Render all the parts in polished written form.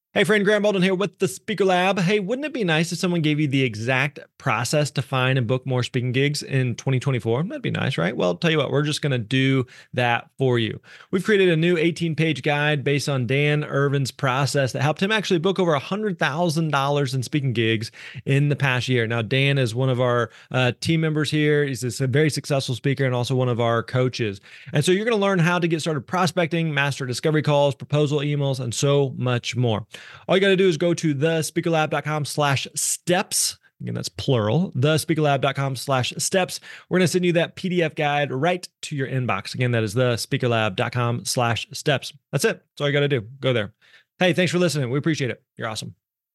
Hey friend, Graham Baldwin here with the Speaker Lab. Hey, wouldn't it be nice if someone gave you the exact process to find and book more speaking gigs in 2024? That'd be nice, right? Well, tell you what, we're just going to do that for you. We've created a new 18-page guide based on Dan Irvin's process that helped him actually book over $100,000 in speaking gigs in the past year. Now, Dan is one of our team members here. He's a very successful speaker and also one of our coaches. And so you're going to learn how to get started prospecting, master discovery calls, proposal emails, and so much more. All you got to do is go to thespeakerlab.com/steps. Again, that's plural, thespeakerlab.com/steps. We're going to send you that PDF guide right to your inbox. Again, that is thespeakerlab.com/steps. That's it. That's all you got to do. Go there. Hey, thanks for listening. We appreciate it. You're awesome.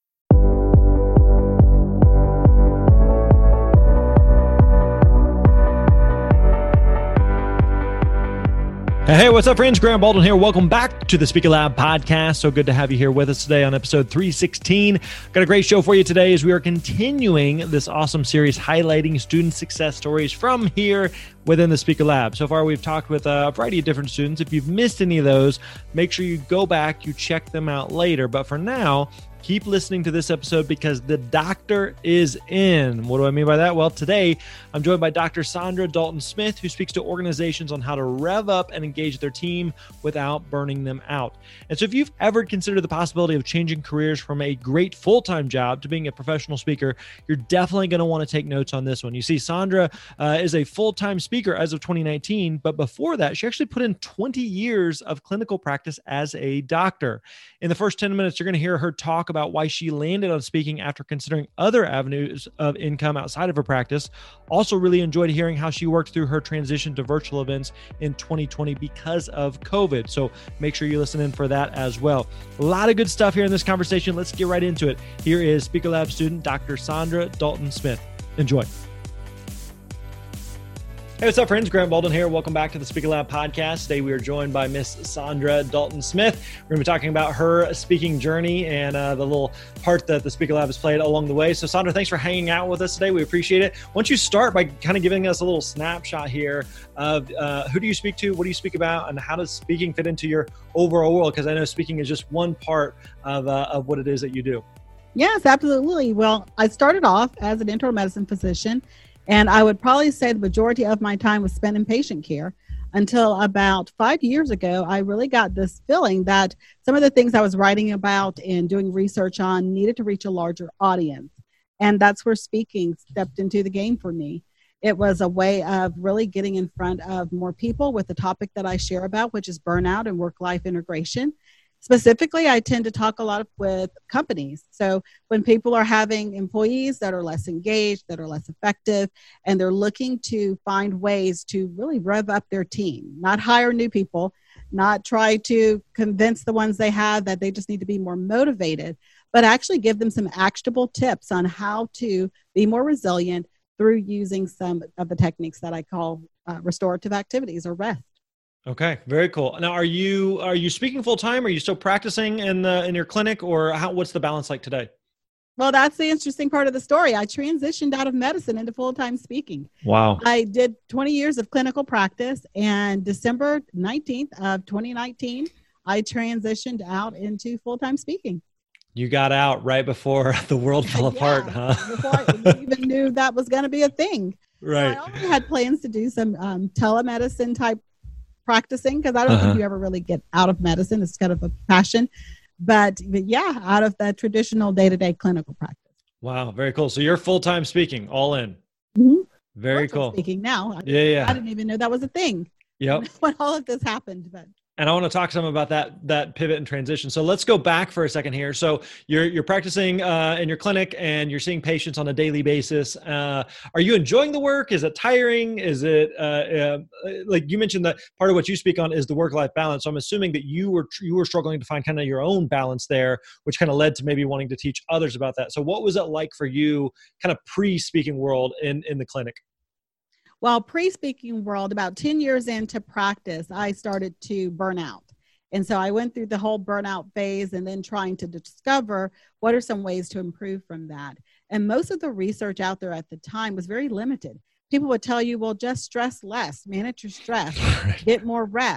Hey, what's up, friends? Graham Baldwin here. Welcome back to the Speaker Lab podcast. So good to have you here with us today on episode 316. Got a great show for you today as we are continuing this awesome series highlighting student success stories from here within the Speaker Lab. So far, we've talked with a variety of different students. If you've missed any of those, make sure you go back, you check them out later. But for now, keep listening to this episode because the doctor is in. What do I mean by that? Well, today I'm joined by Dr. Sandra Dalton-Smith, who speaks to organizations on how to rev up and engage their team without burning them out. And so if you've ever considered the possibility of changing careers from a great full-time job to being a professional speaker, you're definitely going to want to take notes on this one. You see, Sandra is a full-time speaker as of 2019, but before that, she actually put in 20 years of clinical practice as a doctor. In the first 10 minutes, you're going to hear her talk about why she landed on speaking after considering other avenues of income outside of her practice. Also really enjoyed hearing how she worked through her transition to virtual events in 2020 because of COVID. So make sure you listen in for that as well. A lot of good stuff here in this conversation. Let's get right into it. Here is Speaker Lab student, Dr. Sandra Dalton-Smith. Enjoy. Hey, what's up, friends? Graham Baldwin here. Welcome back to the Speaker Lab podcast. Today, we are joined by Miss Sandra Dalton-Smith. We're going to be talking about her speaking journey and the little part that the Speaker Lab has played along the way. So, Sandra, thanks for hanging out with us today. We appreciate it. Why don't you start by kind of giving us a little snapshot here of who do you speak to, what do you speak about, and how does speaking fit into your overall world? Because I know speaking is just one part of what it is that you do. Yes, absolutely. Well, I started off as an internal medicine physician, and I would probably say the majority of my time was spent in patient care until about 5 years ago. I really got this feeling that some of the things I was writing about and doing research on needed to reach a larger audience. And that's where speaking stepped into the game for me. It was a way of really getting in front of more people with the topic that I share about, which is burnout and work-life integration. Specifically, I tend to talk a lot with companies. So when people are having employees that are less engaged, that are less effective, and they're looking to find ways to really rev up their team, not hire new people, not try to convince the ones they have that they just need to be more motivated, but actually give them some actionable tips on how to be more resilient through using some of the techniques that I call restorative activities or rest. Okay, very cool. Now, are you speaking full time? Are you still practicing in your clinic, or what's the balance like today? Well, that's the interesting part of the story. I transitioned out of medicine into full-time speaking. Wow. I did 20 years of clinical practice, and December 19th of 2019, I transitioned out into full-time speaking. You got out right before the world fell apart, huh? Before I even knew that was going to be a thing. Right. So I already had plans to do some telemedicine type practicing, because I don't think you ever really get out of medicine. It's kind of a passion. But yeah, out of the traditional day-to-day clinical practice. Wow, very cool. So you're full-time speaking, all in. Mm-hmm. Very cool. Speaking now. Yeah. I didn't even know that was a thing. Yep. When all of this happened, but. And I want to talk some about that pivot and transition. So let's go back for a second here. So you're practicing in your clinic and you're seeing patients on a daily basis. Are you enjoying the work? Is it tiring? Is it like you mentioned that part of what you speak on is the work-life balance. So I'm assuming that you were struggling to find kind of your own balance there, which kind of led to maybe wanting to teach others about that. So what was it like for you, kind of pre-speaking world in the clinic? Well, pre-speaking world, about 10 years into practice, I started to burn out. And so I went through the whole burnout phase and then trying to discover what are some ways to improve from that. And most of the research out there at the time was very limited. People would tell you, well, just stress less, manage your stress, get more rest.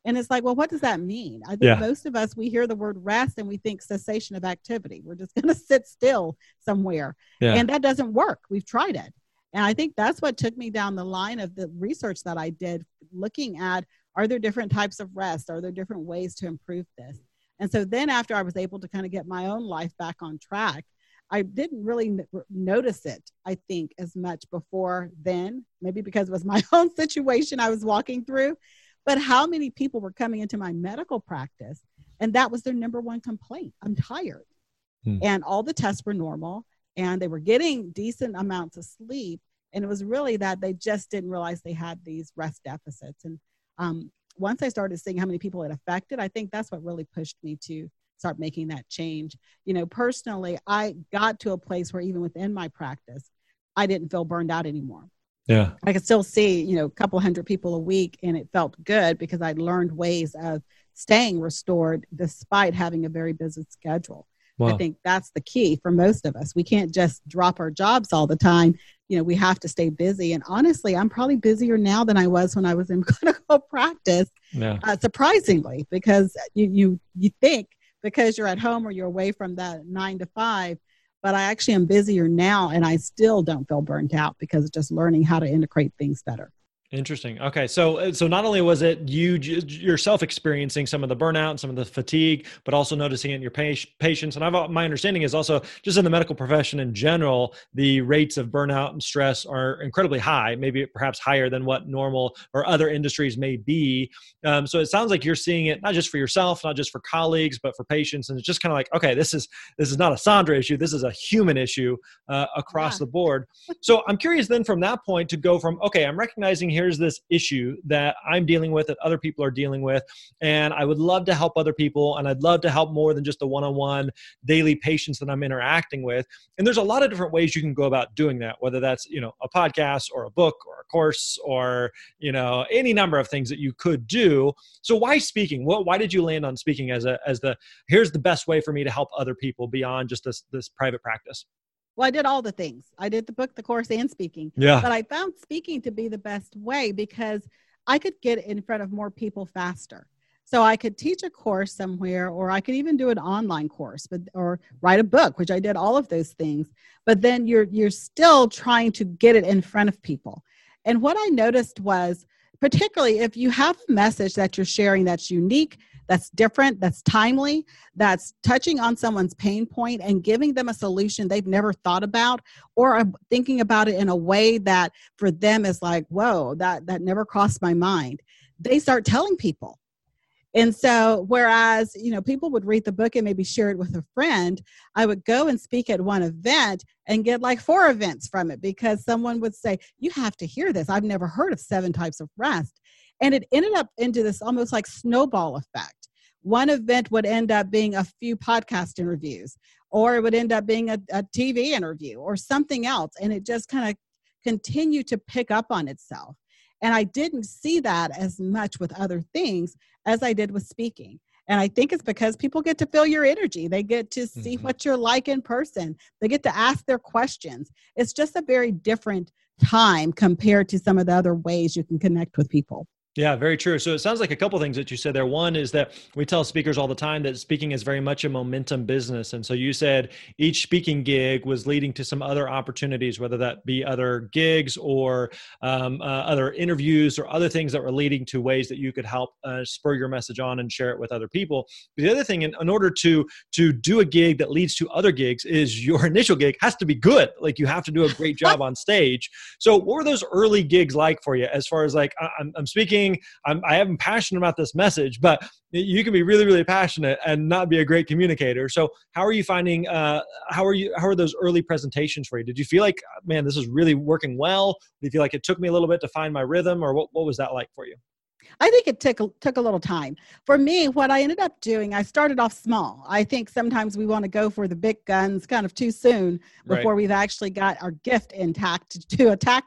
And it's like, well, what does that mean? I think most of us, we hear the word rest and we think cessation of activity. We're just going to sit still somewhere. Yeah. And that doesn't work. We've tried it. And I think that's what took me down the line of the research that I did, looking at, are there different types of rest? Are there different ways to improve this? And so then after I was able to kind of get my own life back on track, I didn't really notice it, I think, as much before then, maybe because it was my own situation I was walking through. But how many people were coming into my medical practice and that was their number one complaint? I'm tired. And all the tests were normal and they were getting decent amounts of sleep. And it was really that they just didn't realize they had these rest deficits. And once I started seeing how many people it affected, I think that's what really pushed me to start making that change. You know, personally, I got to a place where even within my practice, I didn't feel burned out anymore. Yeah. I could still see, you know, a couple hundred people a week and it felt good because I'd learned ways of staying restored despite having a very busy schedule. Wow. I think that's the key for most of us. We can't just drop our jobs all the time. You know, we have to stay busy. And honestly, I'm probably busier now than I was when I was in clinical practice, surprisingly, because you think because you're at home or you're away from that 9 to 5, but I actually am busier now and I still don't feel burnt out because of just learning how to integrate things better. Interesting. Okay. So not only was it you yourself experiencing some of the burnout and some of the fatigue, but also noticing it in your patients. And my understanding is also just in the medical profession in general, the rates of burnout and stress are incredibly high, maybe perhaps higher than what normal or other industries may be. So it sounds like you're seeing it not just for yourself, not just for colleagues, but for patients. And it's just kind of like, okay, this is not a Sandra issue. This is a human issue across the board. So I'm curious then from that point to go from, okay, I'm recognizing here's this issue that I'm dealing with, that other people are dealing with, and I would love to help other people, and I'd love to help more than just the one-on-one daily patients that I'm interacting with. And there's a lot of different ways you can go about doing that, whether that's, you know, a podcast or a book or a course or, you know, any number of things that you could do. So why speaking? Why did you land on speaking as here's the best way for me to help other people beyond just this private practice? Well, I did all the things. I did the book, the course, and speaking. Yeah. But I found speaking to be the best way because I could get in front of more people faster. So I could teach a course somewhere, or I could even do an online course, or write a book, which I did all of those things. But then you're still trying to get it in front of people. And what I noticed was, particularly if you have a message that you're sharing that's unique, that's different, that's timely, that's touching on someone's pain point and giving them a solution they've never thought about, or thinking about it in a way that for them is like, whoa, that never crossed my mind. They start telling people. And so, whereas, you know, people would read the book and maybe share it with a friend, I would go and speak at one event and get like 4 events from it because someone would say, you have to hear this. I've never heard of 7 types of rest. And it ended up into this almost like snowball effect. One event would end up being a few podcast interviews, or it would end up being a TV interview or something else. And it just kind of continued to pick up on itself. And I didn't see that as much with other things as I did with speaking. And I think it's because people get to feel your energy. They get to see what you're like in person. They get to ask their questions. It's just a very different time compared to some of the other ways you can connect with people. Yeah, very true. So it sounds like a couple of things that you said there. One is that we tell speakers all the time that speaking is very much a momentum business. And so you said each speaking gig was leading to some other opportunities, whether that be other gigs or other interviews or other things that were leading to ways that you could help spur your message on and share it with other people. But the other thing, in order to do a gig that leads to other gigs, is your initial gig has to be good. Like you have to do a great job on stage. So what were those early gigs like for you as far as like, I'm speaking, I am passionate about this message, but you can be really, really passionate and not be a great communicator. So how are you finding, how are those early presentations for you? Did you feel like, man, this is really working well? Did you feel like it took me a little bit to find my rhythm, or what was that like for you? I think it took a little time. For me, what I ended up doing, I started off small. I think sometimes we want to go for the big guns kind of too soon before we've actually got our gift intact to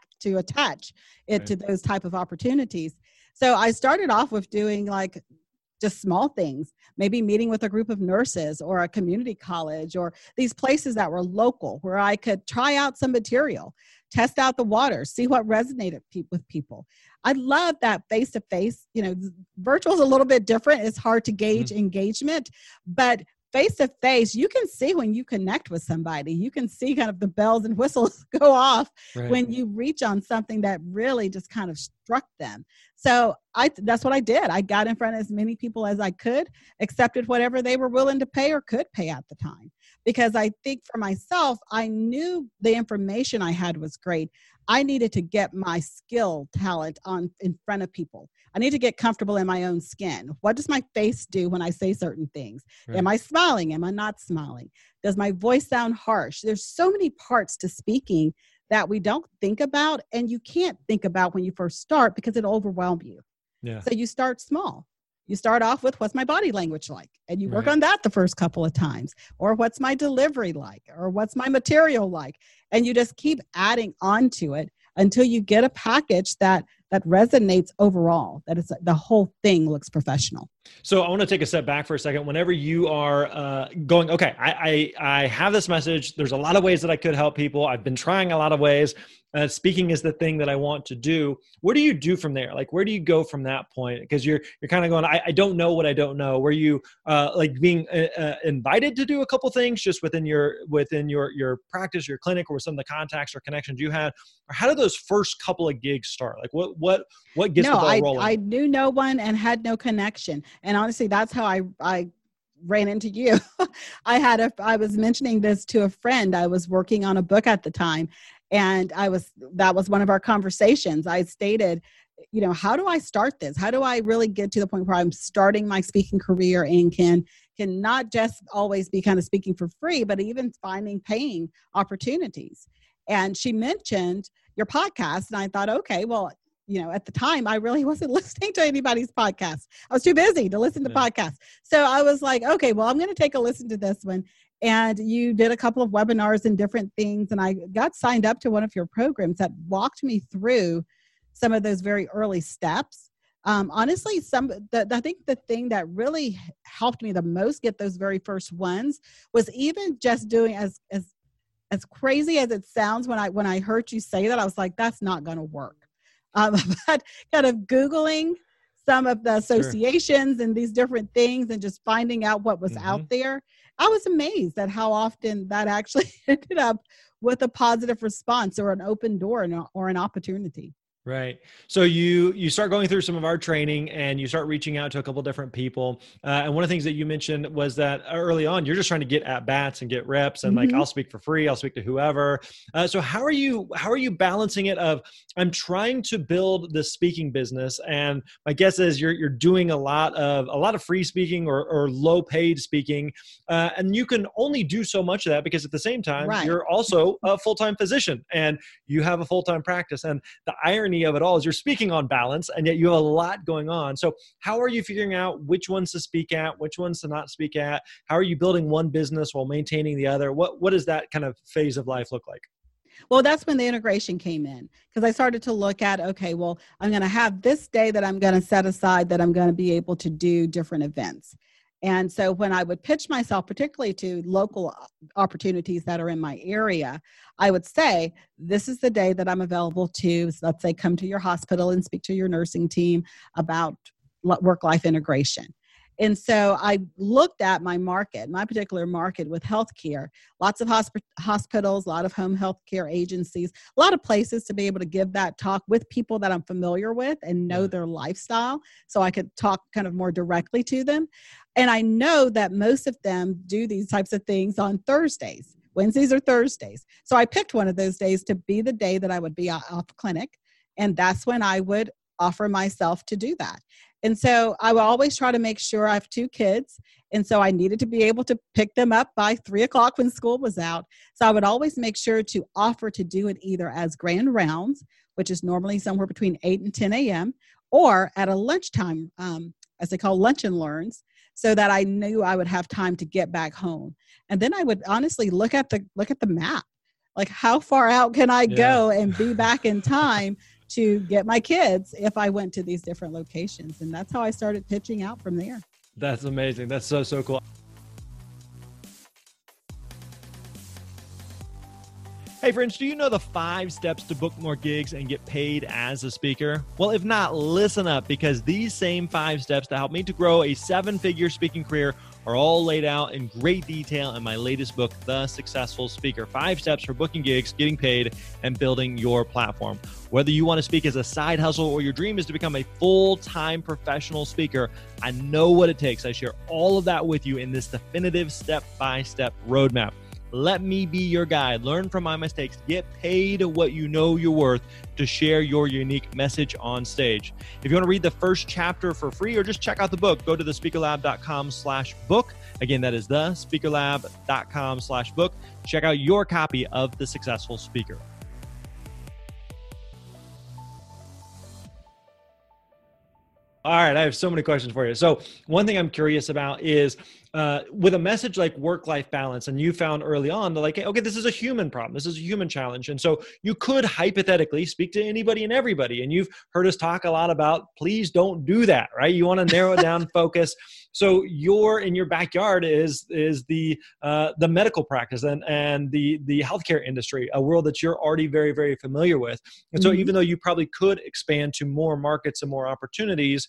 attach it to those type of opportunities. So I started off with doing like just small things, maybe meeting with a group of nurses or a community college or these places that were local where I could try out some material test out the water, see what resonated with people. I love that face-to-face, virtual is a little bit different. It's hard to gauge engagement, but face-to-face, you can see when you connect with somebody. You can see kind of the bells and whistles go off when you reach on something that really just kind of struck them. So that's what I did. I got in front of as many people as I could, accepted whatever they were willing to pay or could pay at the time. Because I think for myself, I knew the information I had was great. I needed to get my skill, talent in front of people. I need to get comfortable in my own skin. What does my face do when I say certain things? Right. Am I smiling? Am I not smiling? Does my voice sound harsh? There's so many parts to speaking that we don't think about, and you can't think about when you first start because it'll overwhelm you. Yeah. So you start small. You start off with, what's my body language like? And you work on that the first couple of times. Or what's my delivery like? Or what's my material like? And you just keep adding on to it until you get a package that resonates overall, that it's the whole thing looks professional. So I want to take a step back for a second. Whenever you are going, okay, I have this message. There's a lot of ways that I could help people. I've been trying a lot of ways. Speaking is the thing that I want to do. What do you do from there? Like, where do you go from that point? Because you're kind of going, I don't know what I don't know. Were you like being invited to do a couple things just within your practice, your clinic, or some of the contacts or connections you had? Or how did those first couple of gigs start? Like, what gets the ball rolling? I knew no one and had no connection. And honestly, that's how I ran into you. I was mentioning this to a friend. I was working on a book at the time. And that was one of our conversations. I stated, how do I start this? How do I really get to the point where I'm starting my speaking career and can not just always be kind of speaking for free, but even finding paying opportunities? And she mentioned your podcast. And I thought, okay, well, at the time, I really wasn't listening to anybody's podcast. I was too busy to listen to podcasts. So I was like, okay, well, I'm going to take a listen to this one. And you did a couple of webinars and different things. And I got signed up to one of your programs that walked me through some of those very early steps. Honestly, I think the thing that really helped me the most get those very first ones was even just doing as crazy as it sounds when I heard you say that, I was like, that's not going to work. But kind of Googling some of the associations and these different things and just finding out what was out there, I was amazed at how often that actually ended up with a positive response or an open door or an opportunity. Right. So you start going through some of our training and you start reaching out to a couple of different people. And one of the things that you mentioned was that early on, you're just trying to get at bats and get reps and like, I'll speak for free. I'll speak to whoever. So how are you balancing it of, I'm trying to build this speaking business. And my guess is you're doing a lot of free speaking or low paid speaking. And you can only do so much of that because at the same time, you're also a full-time physician and you have a full-time practice. And the irony of it all is you're speaking on balance and yet you have a lot going on. So how are you figuring out which ones to speak at, which ones to not speak at? How are you building one business while maintaining the other? What does that kind of phase of life look like? Well, that's when the integration came in because I started to look at, okay, well, I'm going to have this day that I'm going to set aside that I'm going to be able to do different events. And so when I would pitch myself, particularly to local opportunities that are in my area, I would say, this is the day that I'm available to, let's say, come to your hospital and speak to your nursing team about work-life integration. And so I looked at my particular market with healthcare, lots of hospitals, a lot of home healthcare agencies, a lot of places to be able to give that talk with people that I'm familiar with and know their lifestyle. So I could talk kind of more directly to them. And I know that most of them do these types of things on Thursdays, Wednesdays or Thursdays. So I picked one of those days to be the day that I would be off clinic. And that's when I would offer myself to do that. And so I will always try to make sure I have 2 kids. And so I needed to be able to pick them up by 3:00 when school was out. So I would always make sure to offer to do it either as grand rounds, which is normally somewhere between 8 and 10 a.m., or at a lunchtime, as they call lunch and learns, so that I knew I would have time to get back home. And then I would honestly look at the map, like how far out can I go and be back in time to get my kids if I went to these different locations. And that's how I started pitching out from there. That's amazing. That's so cool. Hey friends, do you know the 5 steps to book more gigs and get paid as a speaker? Well, if not, listen up, because these same 5 steps to help me to grow a 7-figure speaking career are all laid out in great detail in my latest book, The Successful Speaker. 5 steps for booking gigs, getting paid, and building your platform. Whether you want to speak as a side hustle or your dream is to become a full-time professional speaker, I know what it takes. I share all of that with you in this definitive step-by-step roadmap. Let me be your guide. Learn from my mistakes. Get paid what you know you're worth to share your unique message on stage. If you want to read the first chapter for free or just check out the book, go to thespeakerlab.com/book. Again, that is thespeakerlab.com/book. Check out your copy of The Successful Speaker. All right, I have so many questions for you. So one thing I'm curious about is with a message like work-life balance, and you found early on that like, okay, this is a human problem. This is a human challenge. And so you could hypothetically speak to anybody and everybody. And you've heard us talk a lot about, please don't do that, right? You want to narrow it down, focus. So in your backyard is the medical practice and the healthcare industry, a world that you're already very, very familiar with. And so even though you probably could expand to more markets and more opportunities,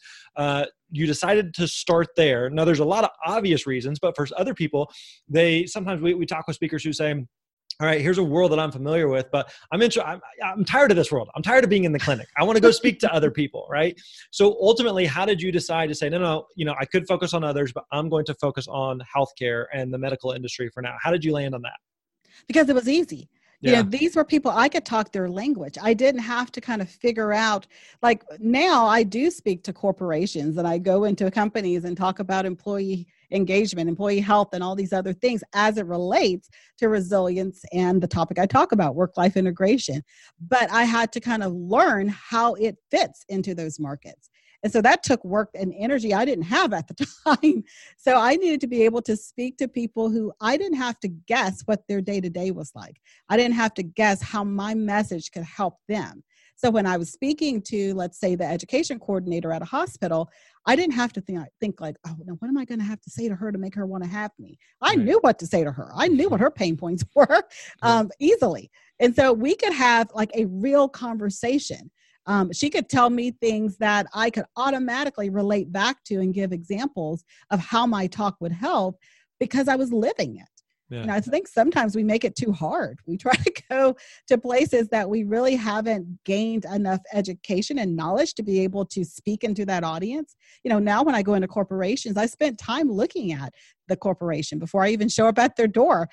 you decided to start there. Now, there's a lot of obvious reasons, but for other people, sometimes we talk with speakers who say, all right, here's a world that I'm familiar with, but I'm tired of this world. I'm tired of being in the clinic. I want to go speak to other people, right? So ultimately, how did you decide to say, no, I could focus on others, but I'm going to focus on healthcare and the medical industry for now? How did you land on that? Because it was easy. Yeah. These were people, I could talk their language. I didn't have to kind of figure out, like now I do speak to corporations and I go into companies and talk about employee engagement, employee health, and all these other things as it relates to resilience and the topic I talk about, work-life integration. But I had to kind of learn how it fits into those markets. And so that took work and energy I didn't have at the time. So I needed to be able to speak to people who I didn't have to guess what their day-to-day was like. I didn't have to guess how my message could help them. So when I was speaking to, let's say, the education coordinator at a hospital, I didn't have to think like, oh, now what am I going to have to say to her to make her want to have me? I knew what to say to her. I knew what her pain points were easily. And so we could have like a real conversation. She could tell me things that I could automatically relate back to and give examples of how my talk would help because I was living it. Yeah. I think sometimes we make it too hard. We try to go to places that we really haven't gained enough education and knowledge to be able to speak into that audience. Now when I go into corporations, I spent time looking at the corporation before I even show up at their door.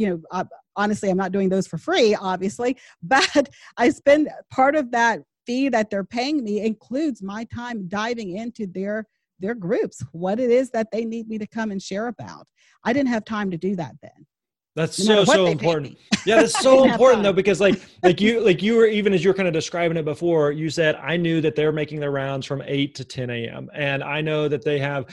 Honestly, I'm not doing those for free, obviously, but I spend part of that fee that they're paying me includes my time diving into their groups, what it is that they need me to come and share about. I didn't have time to do that then. That's so important. Yeah, that's so important though, because like you were, even as you're kind of describing it before, you said, I knew that they're making their rounds from 8 to 10 a.m. And I know that they have,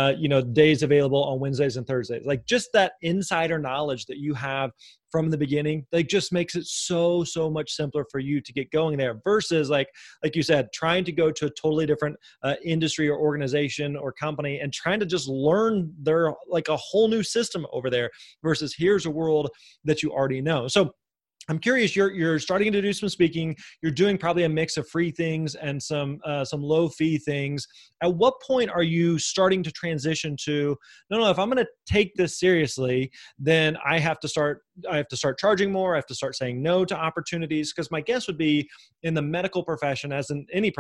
days available on Wednesdays and Thursdays. Like just that insider knowledge that you have from the beginning, like just makes it so much simpler for you to get going there versus like you said, trying to go to a totally different industry or organization or company and trying to just learn their like a whole new system over there versus here's a world that you already know. So I'm curious, you're starting to do some speaking. You're doing probably a mix of free things and some low fee things. At what point are you starting to transition to, no, if I'm going to take this seriously, then I have to start charging more. I have to start saying no to opportunities. Because my guess would be in the medical profession, as in any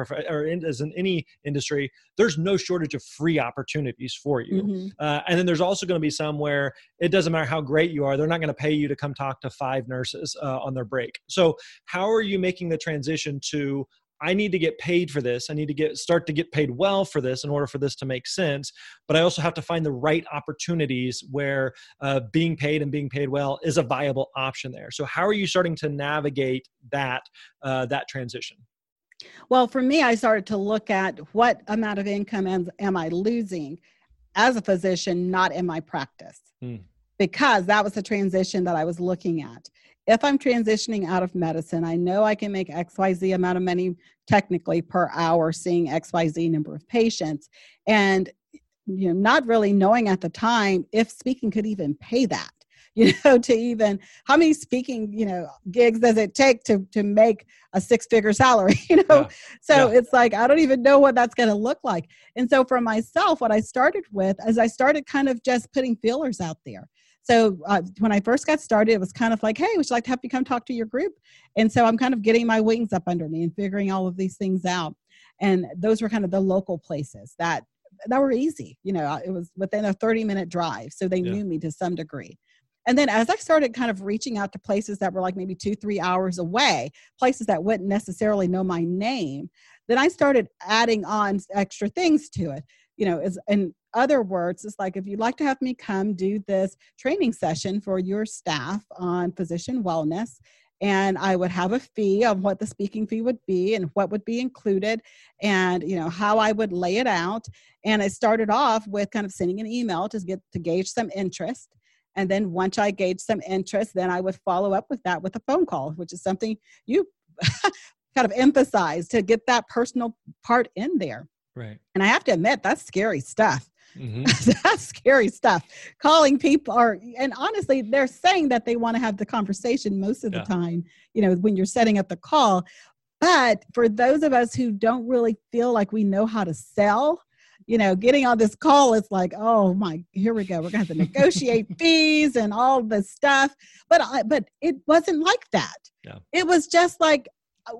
any industry, there's no shortage of free opportunities for you. Mm-hmm. And then there's also going to be some where it doesn't matter how great you are, they're not going to pay you to come talk to 5 nurses on their break. So how are you making the transition to, I need to get paid for this. I need to start to get paid well for this in order for this to make sense. But I also have to find the right opportunities where being paid and being paid well is a viable option there. So how are you starting to navigate that transition? Well, for me, I started to look at what amount of income am I losing as a physician, not in my practice. Because that was the transition that I was looking at. If I'm transitioning out of medicine, I know I can make XYZ amount of money technically per hour seeing XYZ number of patients. And not really knowing at the time if speaking could even pay that. to even, how many speaking, gigs does it take to make a 6-figure salary, Yeah. So Yeah. it's like, I don't even know what that's going to look like. And so for myself, what I started with is I started kind of just putting feelers out there. So when I first got started, it was kind of like, hey, would you like to have me come talk to your group? And so I'm kind of getting my wings up under me and figuring all of these things out. And those were kind of the local places that were easy. It was within a 30-minute drive. So they knew me to some degree. And then as I started kind of reaching out to places that were like maybe 2-3 hours away, places that wouldn't necessarily know my name, then I started adding on extra things to it. In other words, it's like, if you'd like to have me come do this training session for your staff on physician wellness, and I would have a fee of what the speaking fee would be and what would be included and, how I would lay it out. And I started off with kind of sending an email to gauge some interest. And then once I gauged some interest, then I would follow up with that with a phone call, which is something you kind of emphasize to get that personal part in there. Right. And I have to admit, that's scary stuff. Mm-hmm. That's scary stuff. Calling people and honestly, they're saying that they want to have the conversation most of the time, when you're setting up the call. But for those of us who don't really feel like we know how to sell, getting on this call, it's like, oh my, here we go. We're going to have to negotiate fees and all this stuff. But it wasn't like that. Yeah. It was just like,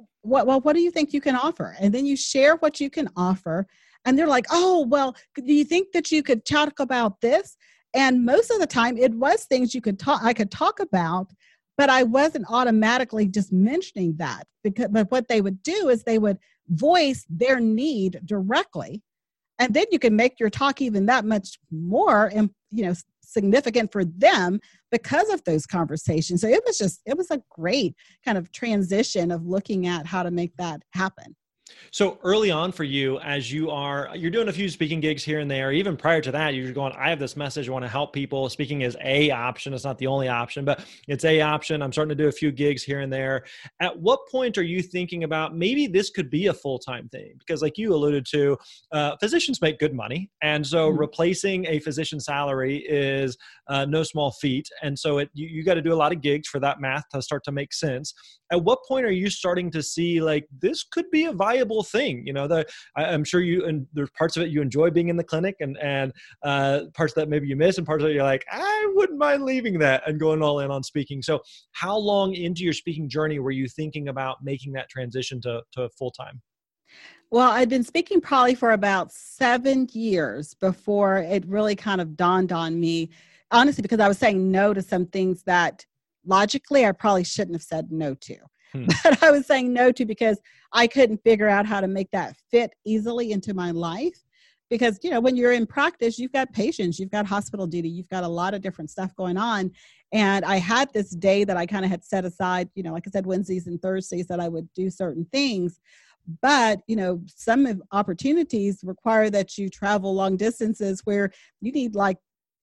what do you think you can offer? And then you share what you can offer. And they're like, oh, well, do you think that you could talk about this? And most of the time it was things I could talk about, but I wasn't automatically just mentioning that. But what they would do is they would voice their need directly. And then you can make your talk even that much more, significant for them because of those conversations. So it was a great kind of transition of looking at how to make that happen. So early on for you, as you're doing a few speaking gigs here and there, even prior to that, you're going, I have this message, I want to help people. Speaking is a option. It's not the only option, but it's a option. I'm starting to do a few gigs here and there. At what point are you thinking about maybe this could be a full-time thing? Because like you alluded to, physicians make good money. And so replacing a physician salary is no small feat. And so you got to do a lot of gigs for that math to start to make sense. At what point are you starting to see like this could be a viable thing? I'm sure and there's parts of it you enjoy being in the clinic and parts that maybe you miss and parts that you're like, I wouldn't mind leaving that and going all in on speaking. So how long into your speaking journey were you thinking about making that transition to full-time? Well, I'd been speaking probably for about 7 years before it really kind of dawned on me, honestly, because I was saying no to some things that logically I probably shouldn't have said no to. But I was saying no to because I couldn't figure out how to make that fit easily into my life. Because, when you're in practice, you've got patients, you've got hospital duty, you've got a lot of different stuff going on. And I had this day that I kind of had set aside, like I said, Wednesdays and Thursdays that I would do certain things. But, some opportunities require that you travel long distances where you need like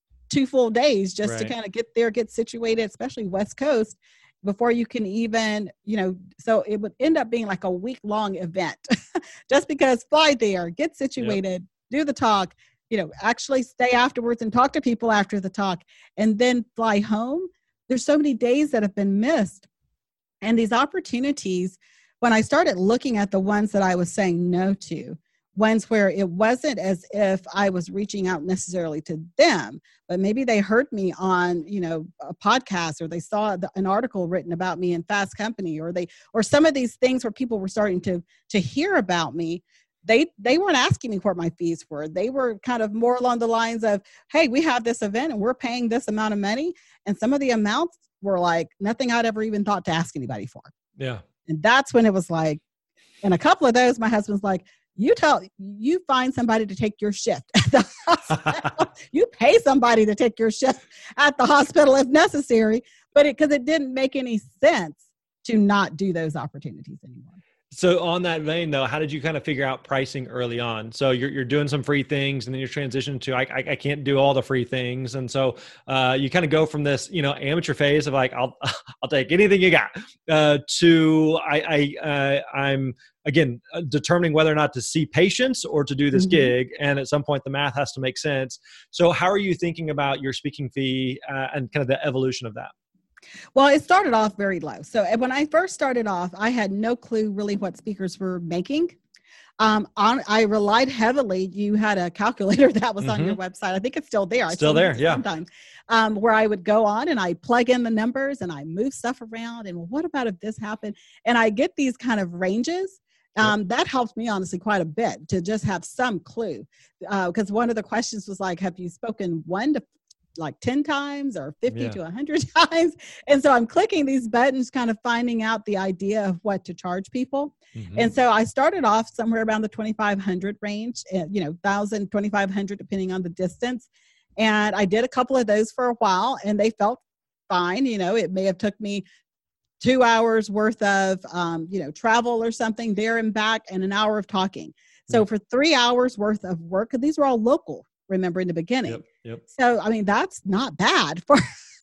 2 full days just to kind of get there, get situated, especially West Coast, before you can even, so it would end up being like a week-long event just because fly there, get situated, do the talk, actually stay afterwards and talk to people after the talk and then fly home. There's so many days that have been missed. And these opportunities, when I started looking at the ones that I was saying no to, ones where it wasn't as if I was reaching out necessarily to them, but maybe they heard me on, a podcast, or they saw an article written about me in Fast Company, or some of these things where people were starting to hear about me. They weren't asking me what my fees were. They were kind of more along the lines of, hey, we have this event and we're paying this amount of money. And some of the amounts were like nothing I'd ever even thought to ask anybody for. Yeah. And that's when it was like, and a couple of those, my husband's like, you find somebody to take your shift at the hospital. You pay somebody to take your shift at the hospital if necessary, but because it didn't make any sense to not do those opportunities anymore. So on that vein though, how did you kind of figure out pricing early on? So you're doing some free things and then you're transitioning to, I can't do all the free things. And so you kind of go from this, amateur phase of like, I'll take anything you got, to I'm again, determining whether or not to see patients or to do this gig. And at some point the math has to make sense. So how are you thinking about your speaking fee and kind of the evolution of that? Well, it started off very low. So when I first started off, I had no clue really what speakers were making. I relied heavily. You had a calculator that was on your website. I think it's still there. Still there, yeah. Sometimes, where I would go on and I plug in the numbers and I move stuff around. And well, what about if this happened? And I get these kind of ranges. That helped me honestly quite a bit to just have some clue. Because one of the questions was like, have you spoken 1 to 10 times or 50 to 100 times? And so I'm clicking these buttons, kind of finding out the idea of what to charge people. And so I started off somewhere around the 2,500 range, 1,000, 2,500, depending on the distance. And I did a couple of those for a while and they felt fine. It may have took me 2 hours worth of, travel or something there and back and an hour of talking. So for 3 hours worth of work, these were all local, remember, in the beginning. Yep. So, I mean, that's not bad for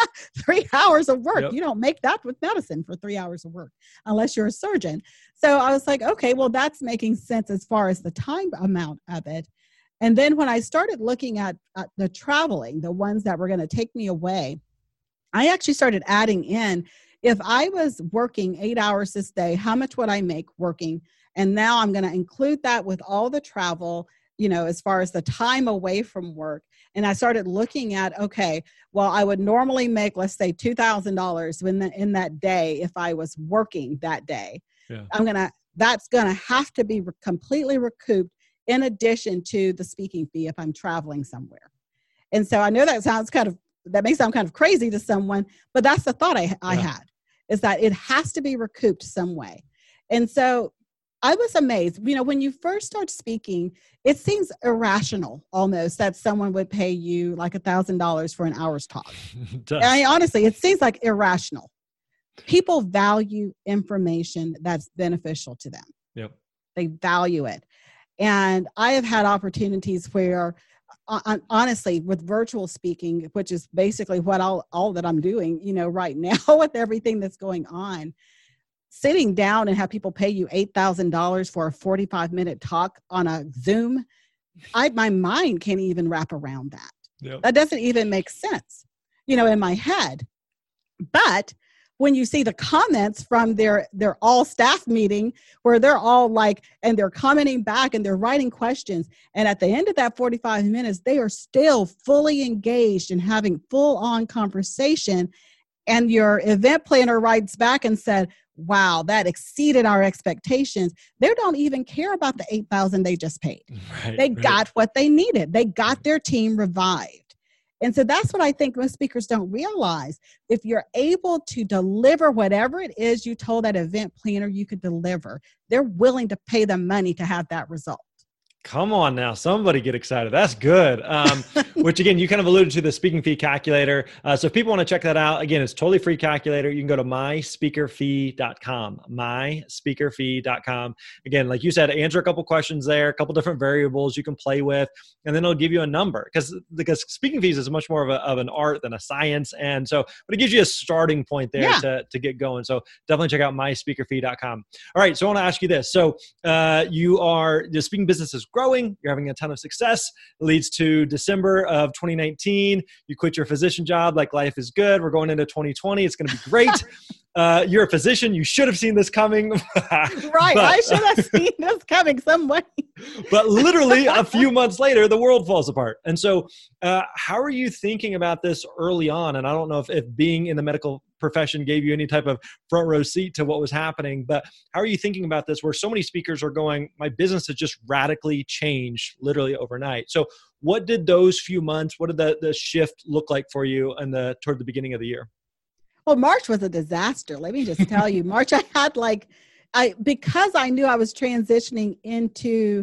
3 hours of work. You don't make that with medicine for 3 hours of work unless you're a surgeon. So I was like, okay, well, that's making sense as far as the time amount of it. And then when I started looking at the traveling, the ones that were going to take me away, I actually started adding in, if I was working 8 hours this day, how much would I make working? And now I'm going to include that with all the travel, as far as the time away from work. And I started looking at, okay, well, I would normally make, let's say, $2,000 in that day if I was working that day. That's going to have to be completely recouped in addition to the speaking fee if I'm traveling somewhere. And so I know that may sound kind of crazy to someone, but that's the thought I had, is that it has to be recouped some way. And so I was amazed. When you first start speaking, it seems irrational almost that someone would pay you like $1,000 for an hour's talk. Honestly, it seems like irrational. People value information that's beneficial to them. Yep. They value it. And I have had opportunities where, honestly, with virtual speaking, which is basically what all that I'm doing, right now with everything that's going on, sitting down and have people pay you $8,000 for a 45-minute talk on a Zoom, my mind can't even wrap around that. Yep. That doesn't even make sense, in my head. But when you see the comments from their all staff meeting where they're all like, and they're commenting back and they're writing questions. And at the end of that 45 minutes, they are still fully engaged and having full on conversation. And your event planner writes back and said, wow, that exceeded our expectations. They don't even care about the $8,000 they just paid. They got what they needed. They got their team revived. And so that's what I think most speakers don't realize. If you're able to deliver whatever it is you told that event planner you could deliver, they're willing to pay the money to have that result. Come on now, somebody get excited. That's good. Which again, you kind of alluded to the speaking fee calculator. So if people want to check that out, again, it's totally free calculator. You can go to myspeakerfee.com, myspeakerfee.com. Again, like you said, answer a couple questions there, a couple different variables you can play with, and then it'll give you a number because speaking fees is much more of an art than a science. And so, but it gives you a starting point there to get going. So definitely check out myspeakerfee.com. All right. So I want to ask you this. So the speaking business is growing. You're having a ton of success. It leads to December of 2019. You quit your physician job. Like life is good. We're going into 2020. It's going to be great. You're a physician. You should have seen this coming. Right. I should have seen this coming some way. But literally a few months later, the world falls apart. And so how are you thinking about this early on? And I don't know if being in the medical profession gave you any type of front row seat to what was happening, but how are you thinking about this where so many speakers are going, my business has just radically changed literally overnight. So what did those few months, what did the shift look like for you toward the beginning of the year? Well, March was a disaster. Let me just tell you, March, because I knew I was transitioning into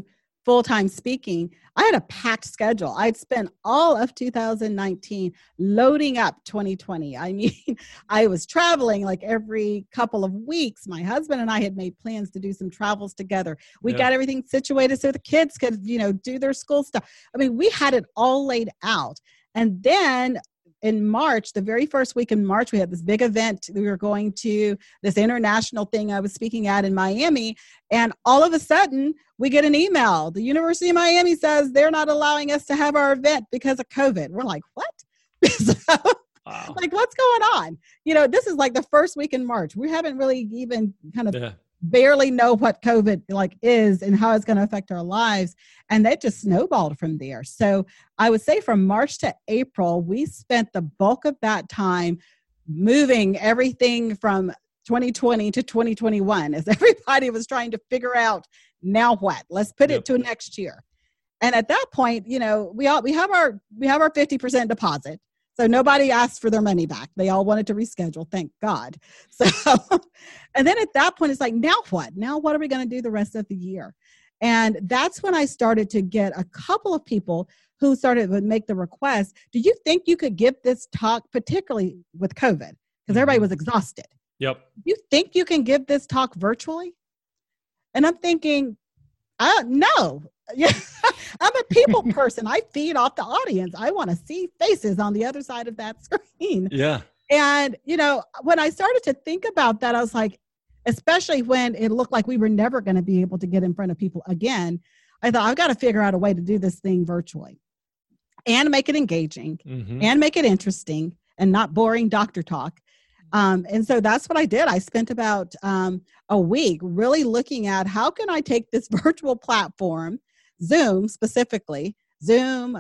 full-time speaking, I had a packed schedule. I'd spent all of 2019 loading up 2020. I mean, I was traveling like every couple of weeks. My husband and I had made plans to do some travels together. We got everything situated so the kids could, do their school stuff. I mean, we had it all laid out. And then in March, the very first week in March, we had this big event. We were going to this international thing I was speaking at in Miami. And all of a sudden, we get an email. The University of Miami says they're not allowing us to have our event because of COVID. We're like, what? So, wow. Like, what's going on? This is like the first week in March. We haven't really even kind of barely know what COVID is and how it's going to affect our lives. And that just snowballed from there. So I would say from March to April, we spent the bulk of that time moving everything from 2020 to 2021 as everybody was trying to figure out now what. Let's put it to next year. And at that point, we have our 50% deposit. So nobody asked for their money back. They all wanted to reschedule, thank God. So, and then at that point, it's like, now what? Now what are we going to do the rest of the year? And that's when I started to get a couple of people who started to make the request, do you think you could give this talk, particularly with COVID? Because everybody was exhausted. Yep. You think you can give this talk virtually? And I'm thinking, no. Yeah, I'm a people person. I feed off the audience. I want to see faces on the other side of that screen. Yeah. And, when I started to think about that, I was like, especially when it looked like we were never going to be able to get in front of people again, I thought, I've got to figure out a way to do this thing virtually and make it engaging and make it interesting and not boring doctor talk. And so that's what I did. I spent about a week really looking at how can I take this virtual platform, Zoom specifically, Zoom,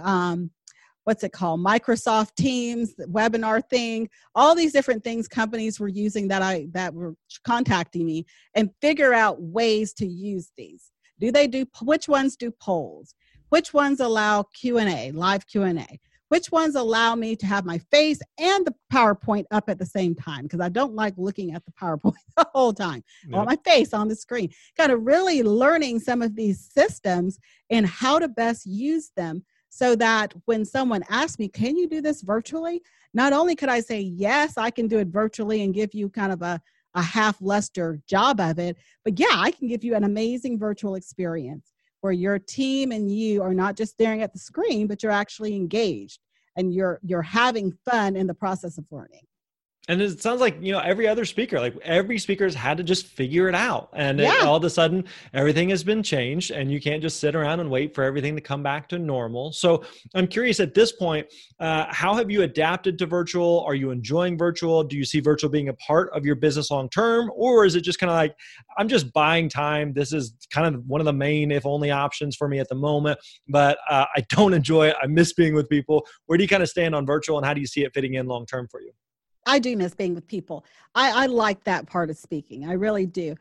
what's it called? Microsoft Teams, webinar thing, all these different things companies were using that were contacting me, and figure out ways to use these. Which ones do polls? Which ones allow Q&A, live Q&A? Which ones allow me to have my face and the PowerPoint up at the same time? Because I don't like looking at the PowerPoint the whole time. I want my face on the screen. Kind of really learning some of these systems and how to best use them so that when someone asks me, can you do this virtually? Not only could I say, yes, I can do it virtually and give you kind of a half-luster job of it, but yeah, I can give you an amazing virtual experience where your team and you are not just staring at the screen, but you're actually engaged and you're having fun in the process of learning. And it sounds like, every other speaker, like every speaker's had to just figure it out. And all of a sudden, everything has been changed and you can't just sit around and wait for everything to come back to normal. So I'm curious at this point, how have you adapted to virtual? Are you enjoying virtual? Do you see virtual being a part of your business long-term? Or is it just kind of like, I'm just buying time. This is kind of one of the main, if only options for me at the moment, but I don't enjoy it. I miss being with people. Where do you kind of stand on virtual and how do you see it fitting in long-term for you? I do miss being with people. I like that part of speaking. I really do.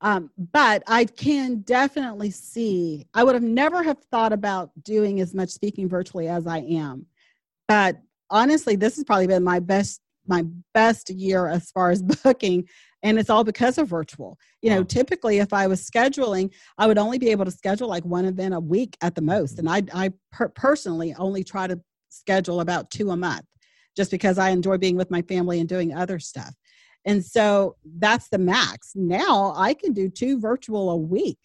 But I can definitely see, I would have never have thought about doing as much speaking virtually as I am. But honestly, this has probably been my best year as far as booking. And it's all because of virtual. Typically if I was scheduling, I would only be able to schedule like one event a week at the most. And I personally only try to schedule about 2 a month, just because I enjoy being with my family and doing other stuff. And so that's the max. Now I can do 2 virtual a week,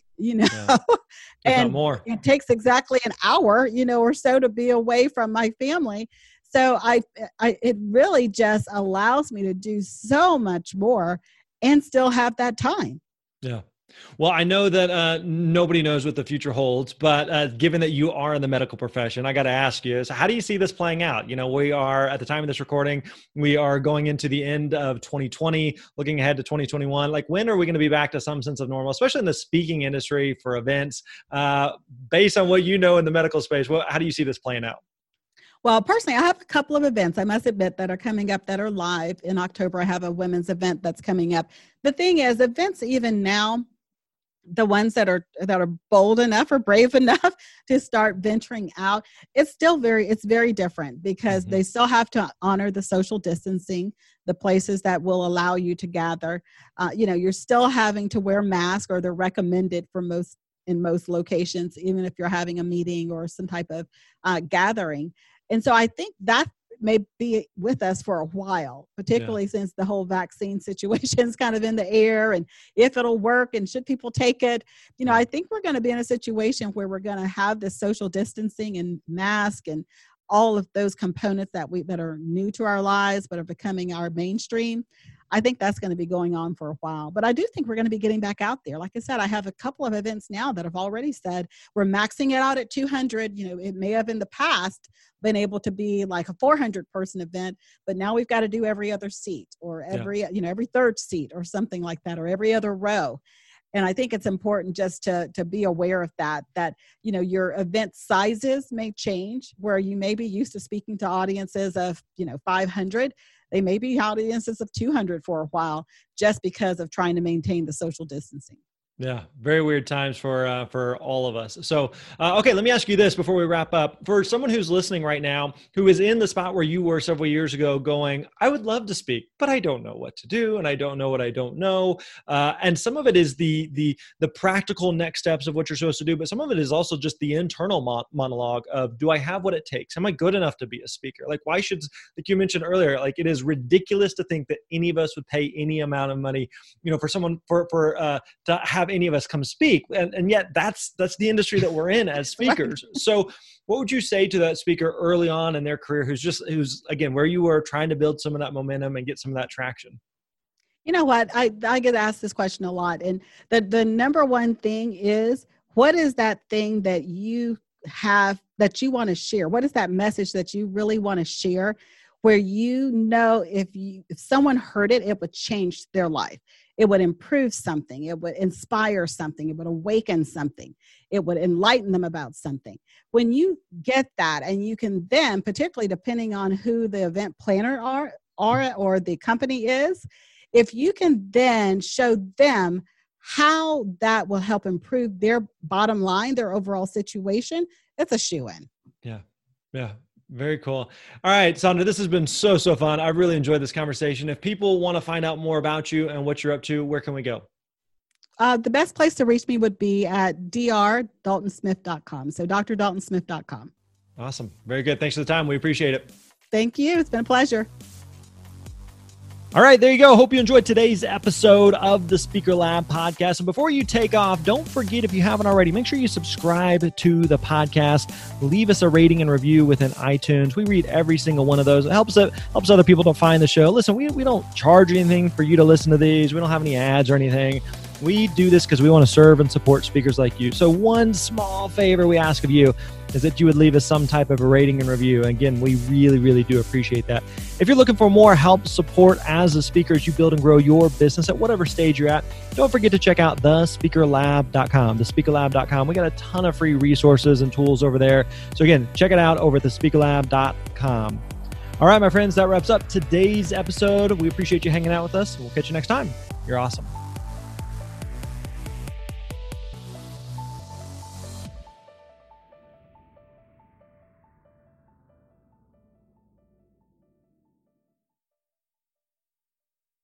and more. It takes exactly an hour, or so to be away from my family. So it really just allows me to do so much more and still have that time. Yeah. Well, I know that nobody knows what the future holds, but given that you are in the medical profession, I got to ask you, so how do you see this playing out? We are, at the time of this recording, we are going into the end of 2020, looking ahead to 2021. Like, when are we going to be back to some sense of normal, especially in the speaking industry for events? Based on what you know in the medical space, how do you see this playing out? Well, personally, I have a couple of events, I must admit, that are coming up that are live. In October, I have a women's event that's coming up. The thing is, events even now, the ones that are bold enough or brave enough to start venturing out, it's very different because they still have to honor the social distancing, the places that will allow you to gather. You're still having to wear masks, or they're recommended for most in most locations, even if you're having a meeting or some type of gathering. And so I think that may be with us for a while, particularly since the whole vaccine situation is kind of in the air, and if it'll work and should people take it. I think we're going to be in a situation where we're going to have this social distancing and mask and all of those components that are new to our lives but are becoming our mainstream. I think that's going to be going on for a while. But I do think we're going to be getting back out there. Like I said, I have a couple of events now that have already said we're maxing it out at 200. It may have in the past been able to be like a 400-person event, but now we've got to do every other seat or every third seat or something like that, or every other row. And I think it's important just to be aware of that your event sizes may change, where you may be used to speaking to audiences of, 500. They may be audiences of 200 for a while, just because of trying to maintain the social distancing. Yeah, very weird times for all of us. So, okay, let me ask you this before we wrap up. For someone who's listening right now, who is in the spot where you were several years ago going, I would love to speak, but I don't know what to do, and I don't know what I don't know. And some of it is the practical next steps of what you're supposed to do, but some of it is also just the internal monologue of, do I have what it takes? Am I good enough to be a speaker? Like, why should, like you mentioned earlier, like it is ridiculous to think that any of us would pay any amount of money, for someone to have any of us come speak. And yet that's the industry that we're in as speakers. So what would you say to that speaker early on in their career, who's again, where you were trying to build some of that momentum and get some of that traction? You know what? I get asked this question a lot. And the number one thing is, what is that thing that you have that you want to share? What is that message that you really want to share, where if someone heard it, it would change their life. It would improve something. It would inspire something. It would awaken something. It would enlighten them about something. When you get that, and you can then, particularly depending on who the event planner are or the company is, if you can then show them how that will help improve their bottom line, their overall situation, it's a shoo-in. Yeah. Very cool. All right, Sandra, this has been so fun. I really enjoyed this conversation. If people want to find out more about you and what you're up to, where can we go? The best place to reach me would be at drdaltonsmith.com. So drdaltonsmith.com. Awesome. Very good. Thanks for the time. We appreciate it. Thank you. It's been a pleasure. All right, there you go. Hope you enjoyed today's episode of the Speaker Lab podcast. And before you take off, don't forget, if you haven't already, make sure you subscribe to the podcast. Leave us a rating and review within iTunes. We read every single one of those. It helps other people to find the show. Listen, we don't charge anything for you to listen to these. We don't have any ads or anything. We do this because we want to serve and support speakers like you. So one small favor we ask of you is that you would leave us some type of a rating and review. Again, we really, really do appreciate that. If you're looking for more help, support as a speaker as you build and grow your business at whatever stage you're at, don't forget to check out thespeakerlab.com, thespeakerlab.com. We got a ton of free resources and tools over there. So again, check it out over at thespeakerlab.com. All right, my friends, that wraps up today's episode. We appreciate you hanging out with us. We'll catch you next time. You're awesome.